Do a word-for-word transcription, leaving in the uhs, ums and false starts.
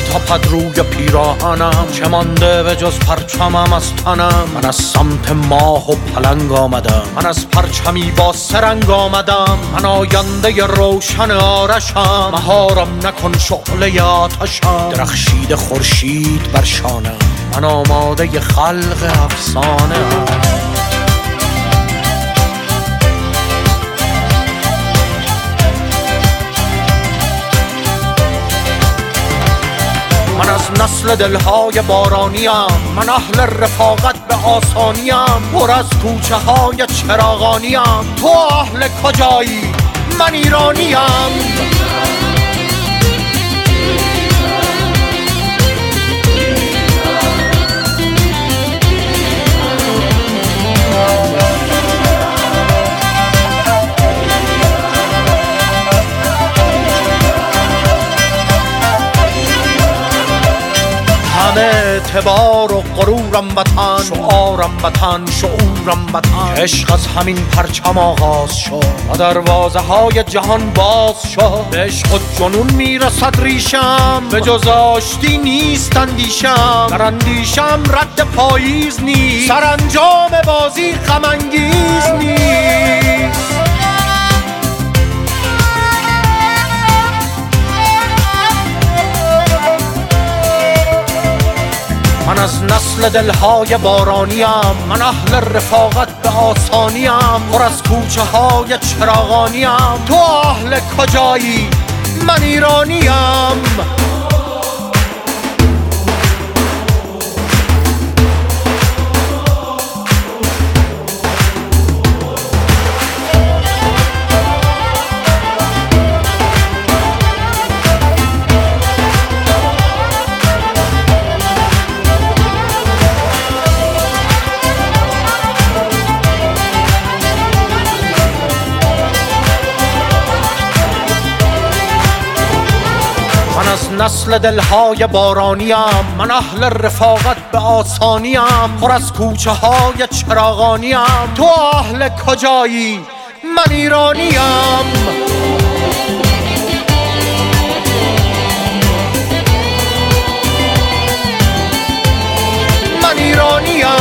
تپد روی پیراهنم، چه مانده به جز پرچمم از تنم. من از سمت ماه و پلنگ آمدم، من از پرچمی با سرنگ آمدم. من آینده روشن آرشم، مهارم نکن شعله آتشم. درخشید خورشید بر شانم، من آماده خلق افسانه ام. من از نسل دلهای بارانیم، من اهل رفاقت به آسانیم. پر از کوچه های چراغانیم، تو اهل کجایی؟ من ایرانیم. همه اعتبار و غرورم وطن، شعارم وطن، شعورم وطن. عشق از همین پرچم آغاز شد و دروازه های جهان باز شد. به عشق و جنون میرسد ریشم، به جز آشتی نیست اندیشم. در اندیشم رد پاییز نیست، سرانجام بازی غم انگیز نیست. من از نسل دلهای بارانیم، من اهل رفاقت به آسانیم. پر از کوچه های چراغانیم، تو اهل کجایی؟ من ایرانیم. من از نسل دلهای بارانیم، من اهل رفاقت به آسانیم. پر از کوچه های چراغانیم، تو اهل کجایی؟ من ایرانیم. من ایرانیم.